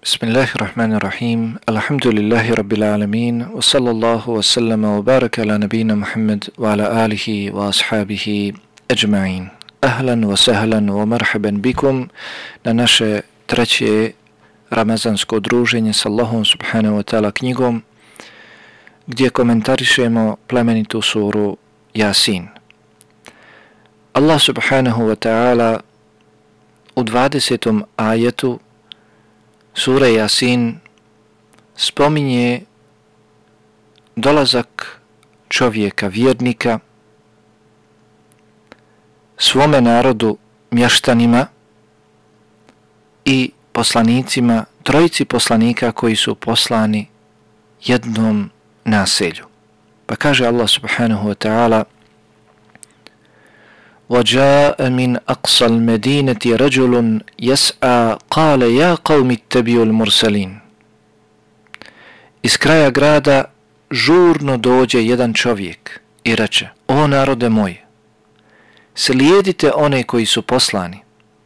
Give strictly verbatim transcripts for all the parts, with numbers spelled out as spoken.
Bismillahirrahmanirrahim. Alhamdulillahi rabbil alamin. Wa sallallahu wa sallama wa baraka ala nabina Muhammad wa ala alihi wa ashabihi ajma'in. Ahlan wa sahlan wa marhaban bikum na naše treće ramazansko druženje s Allahom subhanahu wa ta'ala knjigom gdje komentarišemo plemenitu suru Jasin. Allah subhanahu wa ta'ala u dvadesetom ajetu sure Jasin spominje dolazak čovjeka vjernika svome narodu, mještanima i poslanicima, trojici poslanika koji su poslani jednom naselju. Pa kaže Allah subhanahu wa ta'ala: وَجَاءَ مِنْ أَقْصَى الْمَدِينَةِ رَجُلٌ يَسْعَى قَالَ يَا قَوْمِ اتَّبِعُوا الْمُرْسَلِينَ. Iz kraja grada žurno dođe jedan čovjek i reče: O narode moj, slijedite one koji su poslani.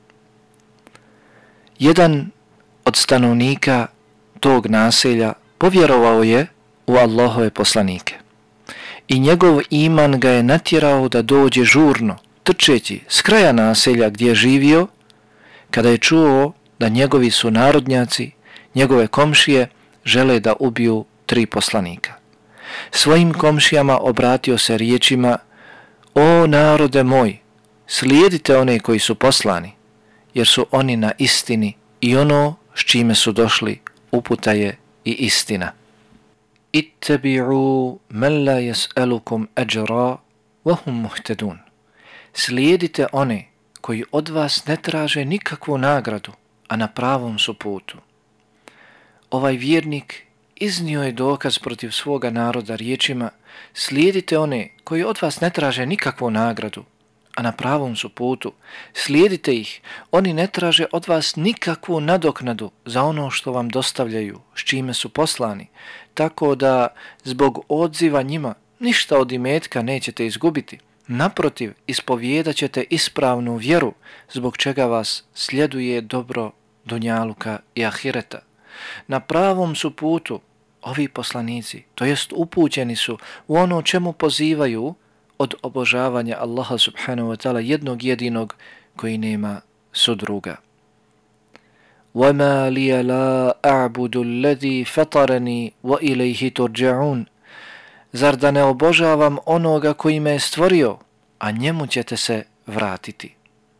Jedan od stanovnika tog naselja povjerovao je u Allahove poslanike i njegov iman ga je natjerao da dođe žurno, trčeći s kraja naselja gdje je živio, kada je čuo da njegovi su narodnjaci, njegove komšije, žele da ubiju tri poslanika. Svojim komšijama obratio se riječima: O narode moj, slijedite one koji su poslani, jer su oni na istini i ono s čime su došli uputa je i istina. Ittabi'u man la yas'alukum ajra wa hum muhtadun. Slijedite one koji od vas ne traže nikakvu nagradu, a na pravom su putu. Ovaj vjernik iznio je dokaz protiv svoga naroda riječima: slijedite one koji od vas ne traže nikakvu nagradu, a na pravom su putu. Slijedite ih, oni ne traže od vas nikakvu nadoknadu za ono što vam dostavljaju, s čime su poslani, tako da zbog odziva njima ništa od imetka nećete izgubiti. Naprotiv, ispovijedat ćete ispravnu vjeru, zbog čega vas sljeduje dobro dunjaluka i ahireta. Na pravom su putu ovi poslanici, to jest upućeni su u ono čemu pozivaju od obožavanja Allaha subhanahu wa ta'ala jednog jedinog koji nema sudruga. وَمَا لِيَ لَا أَعْبُدُ الَّذِي فَطَرَنِي وَإِلَيْهِ تُرْجَعُونَ. Zar da ne obožavam onoga koji me je stvorio, a njemu ćete se vratiti?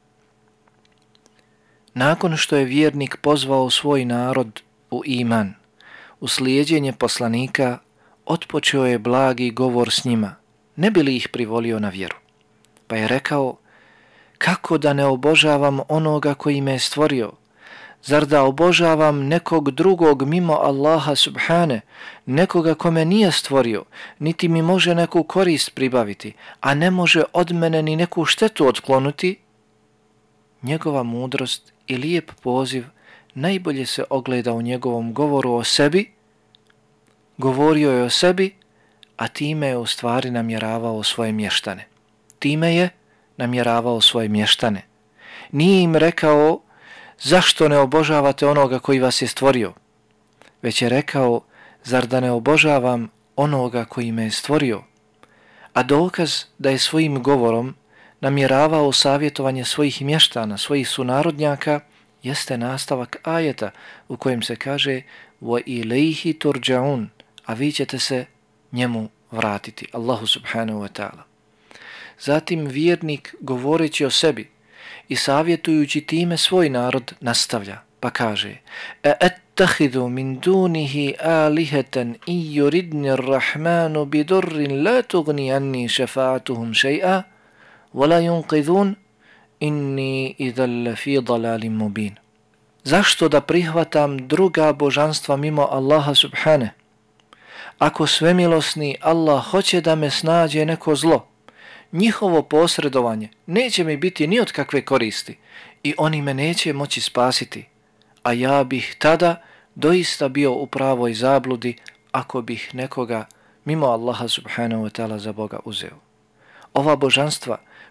Nakon što je vjernik pozvao svoj narod u iman, u slijedjenje poslanika, otpočeo je blagi govor s njima, ne bi li ih privolio na vjeru. Pa je rekao: kako da ne obožavam onoga koji me je stvorio? Zar da obožavam nekog drugog mimo Allaha subhane, nekoga kome nije stvorio, niti mi može neku korist pribaviti, a ne može od mene ni neku štetu otklonuti? Njegova mudrost i lijep poziv najbolje se ogleda u njegovom govoru o sebi. Govorio je o sebi, a time je u stvari namjeravao svoje mještane. Time je namjeravao svoje mještane. Nije im rekao: zašto ne obožavate onoga koji vas je stvorio? Već je rekao: zar da ne obožavam onoga koji me je stvorio? A dokaz da je svojim govorom namjeravao savjetovanje svojih mještana, svojih sunarodnjaka, jeste nastavak ajeta u kojem se kaže: wa ilayhi turja'un, a vi ćete se njemu vratiti, Allahu subhanahu wa ta'ala. Zatim vjernik, govoreći o sebi i savjetujući time svoj narod, nastavlja, pa kaže: a attahidu min dunihi alihatan in yuridni ar-rahmanu bidurrin la tughni anni šafa'atuhum shay'a wa la yunqidhun inni idhal lafi dalalin mubin. Zašto da prihvatam druga božanstva mimo Allaha subhane? Ako svemilosni Allah hoće da me snađe neko zlo, njihovo posredovanje neće mi biti ni od kakve koristi i oni me neće moći spasiti, a ja bih tada doista bio u pravoj zabludi ako bih nekoga mimo Allaha subhanahu wa ta'ala za Boga uzeo. Ova božanstva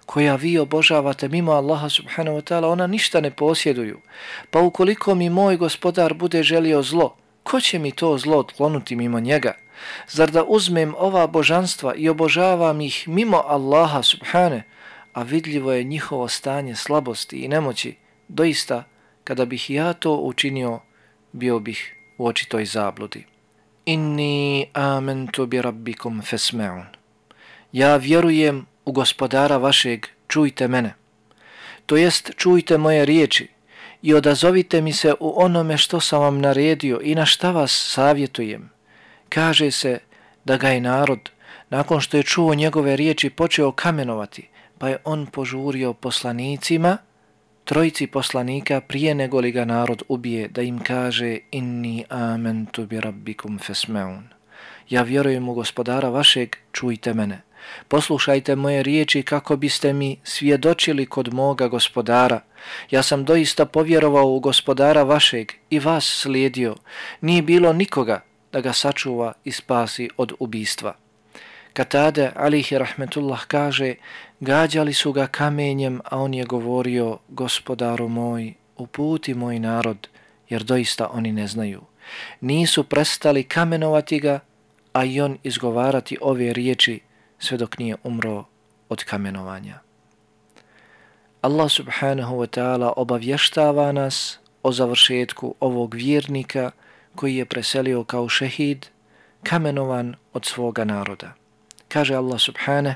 koja vi obožavate mimo Allaha subhanahu wa ta'ala, ona ništa ne posjeduju. Pa ukoliko mi moj gospodar bude želio zlo, ko će mi to zlo otklonuti mimo njega? Zar da uzmem ova božanstva i obožavam ih mimo Allaha subhane, a vidljivo je njihovo stanje slabosti i nemoći, doista, kada bih ja to učinio, bio bih u očitoj zabludi. Inni amentu bi rabbikum fesme'un. Ja vjerujem u gospodara vašeg, čujte mene. To jest, čujte moje riječi i odazovite mi se u onome što sam vam naredio i na šta vas savjetujem. Kaže se da ga je narod, nakon što je čuo njegove riječi, počeo kamenovati, pa je on požurio poslanicima, trojici poslanika, prije nego li ga narod ubije, da im kaže inni amentu bi rabbikum fesme'un. Ja vjerujem u gospodara vašeg, čujte mene. Poslušajte moje riječi kako biste mi svjedočili kod moga gospodara. Ja sam doista povjerovao u gospodara vašeg i vas slijedio. Nije bilo nikoga da ga sačuva i spasi od ubistva. Katade, alihi rahmetullah, kaže, gađali su ga kamenjem, a on je govorio, gospodaru moj, uputi moj narod, jer doista oni ne znaju. Nisu prestali kamenovati ga, a i on izgovarati ove riječi, sve dok nije umro od kamenovanja. Allah subhanahu wa ta'ala obavještava nas o završetku ovog vjernika koji je preselio kao šehid, kamenovan od svoga naroda. Kaže Allah subhanahu: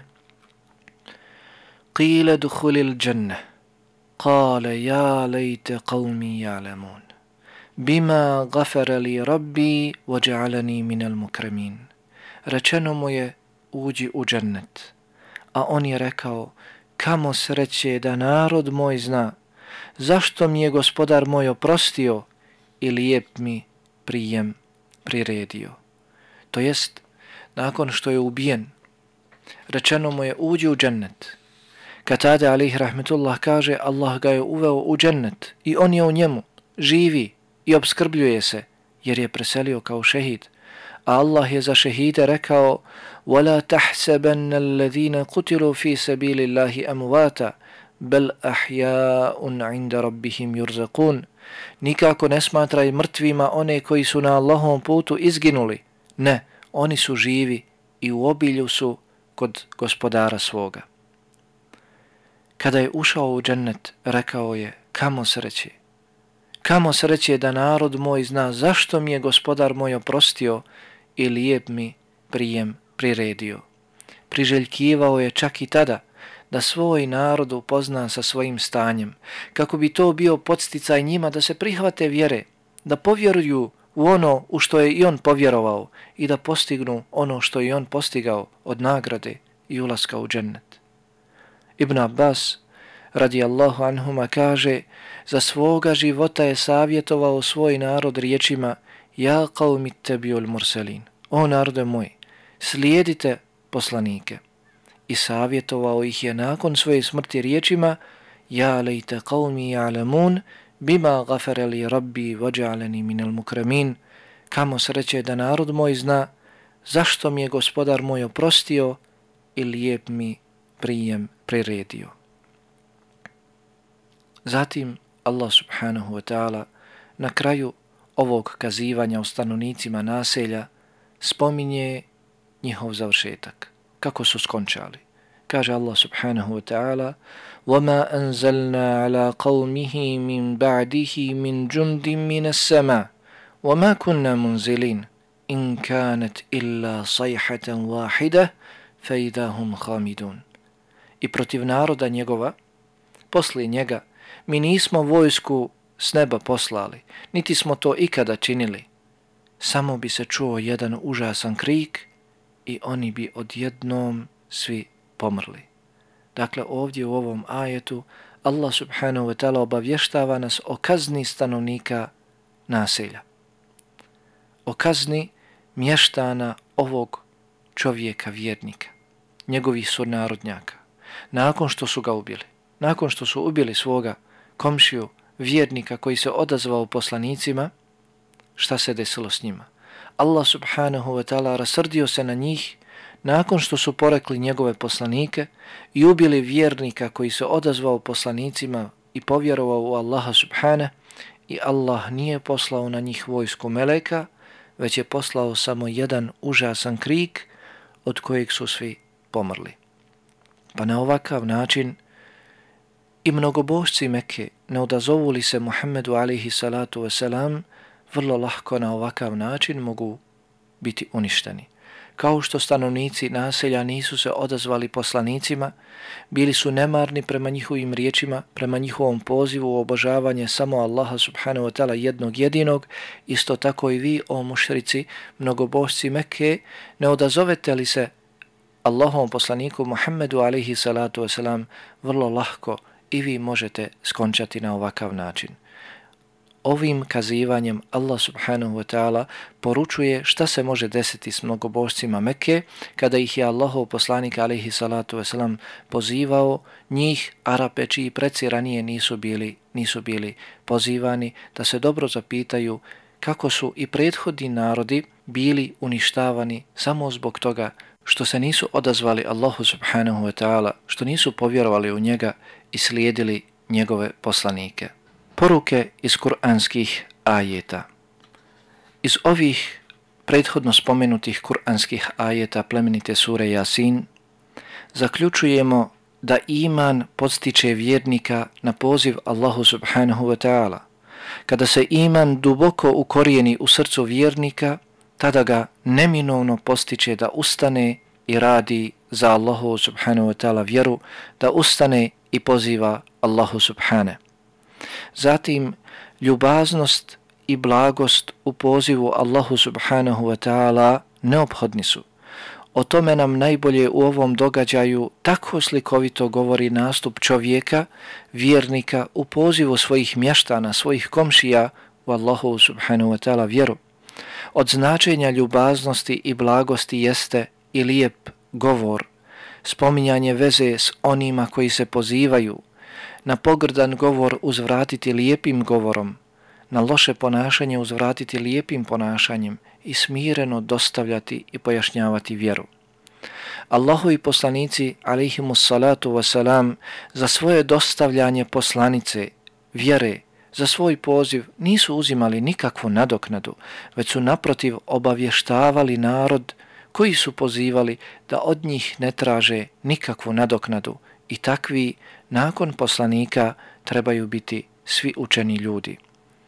Qile duhulil dženne, kale ja lejte qavmi ja'lamun, bima gafara li rabbi vođa'alani minal mukramin. Rečeno mu je, uđi u džennet, a on je rekao, kamo sreće da narod moj zna, zašto mi je gospodar moj oprostio i lijep mi prijem priredio. To jest, nakon što je ubijen, rečeno mu je, uđi u džennet. Katade alih rahmetullah kaže, Allah ga je uveo u džennet i on je u njemu, živi i obskrbljuje se, jer je preselio kao šehid. A Allah je za šehide rekao, وَلَا تَحْسَبَنَّ الَّذِينَ قُتِلُوا فِي سَبِيلِ اللَّهِ أَمْوَاتًا بَلْ أَحْيَاءٌ عِنْدَ رَبِّهِمْ يُرْزَقُونَ. Nikako ne smatraj mrtvima one koji su na Allahovom putu izginuli. Ne, oni su živi i u obilju su kod gospodara svoga. Kada je ušao u džennet, rekao je, kamo sreće. Kamo sreće da narod moj zna zašto mi je gospodar moj oprostio i lijep mi prijem priredio. Priželjkivao je čak i tada da svoj narod upozna sa svojim stanjem, kako bi to bio podsticaj njima da se prihvate vjere, da povjeruju u ono u što je i on povjerovao i da postignu ono što je on postigao od nagrade i ulaska u džennet. Ibn Abbas radijallahu anhuma kaže, za svoga života je savjetovao svoj narod riječima, ja qavmi tebiul murselin, o narode moj, slijedite poslanike. I savjetovao ih je nakon svoje smrti riječima, ja lejte qavmi ja'lamun, bima gafere li rabbi vođa'aleni minal mukramin, kamo sreće da narod moj zna zašto mi je gospodar moj oprostio i lijep mi prijem priredio. Zatim Allah subhanahu wa ta'ala na kraju ovog kazivanja o stanovnicima naselja spominje njihov završetak, kako su skončali. Kaže Allah subhanahu wa ta'ala, وَمَا أَنزَلْنَا عَلَىٰ قَوْمِهِ مِنْ بَعْدِهِ مِنْ جُنْدٍ مِنَ السَّمَاءِ وَمَا كُنَّا مُنْزِلِينَ إِنْ كَانَتْ إِلَّا صَيْحَةً وَاحِدَةً فَإِذَا هُمْ خَامِدُونَ. I protiv naroda njegova, poslije njega, mi nismo vojsku s neba poslali, niti smo to ikada činili. Samo bi se čuo jedan užasan krik i oni bi odjednom svi pomrli. Dakle, ovdje u ovom ajetu Allah subhanahu wa ta'ala obavještava nas o kazni stanovnika naselja. O kazni mještana ovog čovjeka vjernika, njegovih sunarodnjaka. Nakon što su ga ubili, nakon što su ubili svoga komšiju vjernika koji se odazvao poslanicima, šta se desilo s njima? Allah subhanahu wa ta'ala rasrdio se na njih, nakon što su porekli njegove poslanike i ubili vjernika koji se odazvao poslanicima i povjerovao u Allaha subhane, i Allah nije poslao na njih vojsku meleka, već je poslao samo jedan užasan krik od kojeg su svi pomrli. Pa na ovakav način i mnogobožci Mekke, ne odazovu li se Muhammedu alaihi salatu wasalam, vrlo lahko na ovakav način mogu biti uništeni. Kao što stanovnici naselja nisu se odazvali poslanicima, bili su nemarni prema njihovim riječima, prema njihovom pozivu u obožavanje samo Allaha subhanahu wa ta'ala jednog jedinog, isto tako i vi, o mušrici, mnogobožci Mekke, ne odazovete li se Allahovom poslaniku Muhammedu alaihi salatu wasalam, vrlo lahko i vi možete skončati na ovakav način. Ovim kazivanjem Allah subhanahu wa ta'ala poručuje šta se može desiti s mnogobožcima Mekke kada ih je Allahov poslanik alaihi salatu wasalam pozivao, njih Arape čiji preci ranije nisu bili, nisu bili pozivani, da se dobro zapitaju kako su i prethodni narodi bili uništavani samo zbog toga što se nisu odazvali Allahu subhanahu wa ta'ala, što nisu povjerovali u njega i slijedili njegove poslanike. Poruke iz kuranskih ajeta. Iz ovih prethodno spomenutih kuranskih ajeta plemenite sure Jasin zaključujemo da iman podstiče vjernika na poziv Allahu subhanahu wa ta'ala. Kada se iman duboko ukorijeni u srcu vjernika, tada ga neminovno postiče da ustane i radi za Allahu subhanahu wa ta'ala vjeru, da ustane i poziva Allahu subhane. Zatim, ljubaznost i blagost u pozivu Allahu subhanahu wa ta'ala neophodni su. O tome nam najbolje u ovom događaju tako slikovito govori nastup čovjeka, vjernika u pozivu svojih mještana, svojih komšija u Allahu subhanahu wa ta'ala vjeru. Od značenja ljubaznosti i blagosti jeste i lijep govor, spominjanje veze s onima koji se pozivaju, na pogrdan govor uzvratiti lijepim govorom, na loše ponašanje uzvratiti lijepim ponašanjem i smireno dostavljati i pojašnjavati vjeru. Allahovi poslanici, alaihimus salatu wasalam, za svoje dostavljanje poslanice, vjere, za svoj poziv nisu uzimali nikakvu nadoknadu, već su naprotiv obavještavali narod koji su pozivali da od njih ne traže nikakvu nadoknadu i takvi nakon poslanika trebaju biti svi učeni ljudi.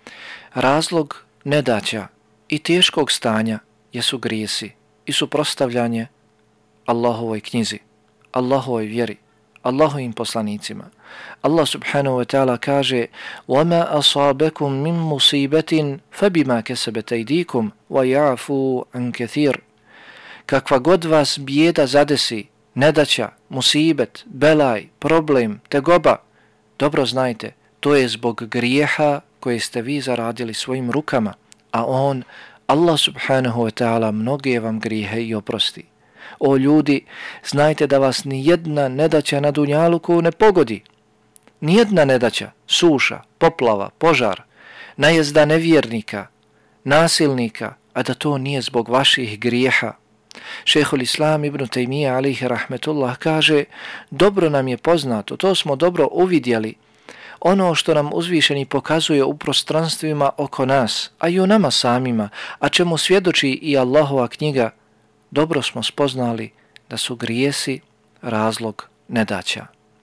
Razlog nedaća i teškog stanja jesu grijesi i suprotstavljanje Allahovoj knjizi, Allahovoj vjeri, Allahovim poslanicima. Allah subhanahu wa ta'ala kaže: وَمَا أَصَابَكُمْ مِنْ مُصِيبَةٍ فَبِمَا كَسَبَتْ أَيْدِيكُمْ وَيَعْفُوا عَنْ كَثِيرٍ. Kakva god vas bijeda zadesi, nedaća, musibet, belaj, problem, tegoba, dobro znajte, to je zbog grijeha koje ste vi zaradili svojim rukama, a on, Allah subhanahu wa ta'ala, mnoge vam grijehe i oprosti. O ljudi, znajte da vas ni jedna nedaća na dunjaluku ne pogodi. Nijedna nedaća, suša, poplava, požar, najezda nevjernika, nasilnika, a da to nije zbog vaših grijeha. Šejhul Islam ibn Taymija alejhi rahmetullah kaže: dobro nam je poznato, to smo dobro uvidjeli, ono što nam uzvišeni pokazuje u prostranstvima oko nas, a i u nama samima, a čemu svjedoči i Allahova knjiga, dobro smo spoznali da su grijesi razlog nedaća.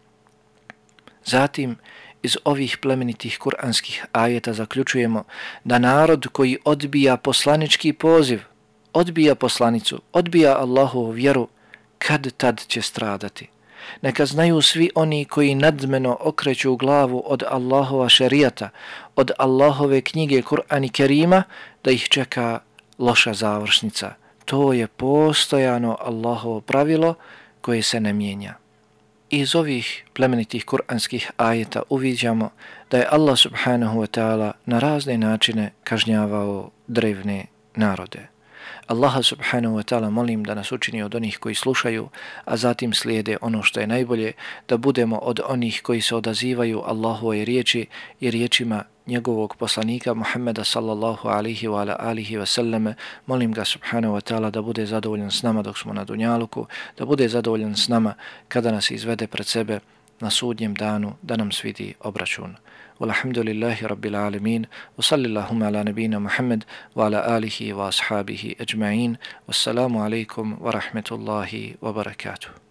Zatim, iz ovih plemenitih kuranskih ajeta zaključujemo da narod koji odbija poslanički poziv, odbija poslanicu, odbija Allahovu vjeru, kad tad će stradati. Neka znaju svi oni koji nadmeno okreću glavu od Allahova šerijata, od Allahove knjige Kur'an i Kerima, da ih čeka loša završnica. To je postojano Allahovo pravilo koje se ne mijenja. Iz ovih plemenitih kuranskih ajeta uviđamo da je Allah subhanahu wa ta'ala na razne načine kažnjavao drevne narode. Allaha subhanahu wa ta'ala molim da nas učini od onih koji slušaju, a zatim slijede ono što je najbolje, da budemo od onih koji se odazivaju Allahovoj riječi i riječima njegovog poslanika Muhammeda sallallahu alihi wa ala alihi wa sallame. Molim ga subhanahu wa ta'ala da bude zadovoljan s nama dok smo na dunjaluku, da bude zadovoljan s nama kada nas izvede pred sebe na sudnjem danu, da nam svidi obračun. Walhamdulillahi rabbil alamin, wa sallillahuma ala nabina Muhammad wa ala alihi wa ashabihi ajma'in. Wassalamu alaikum wa rahmetullahi wa barakatuh.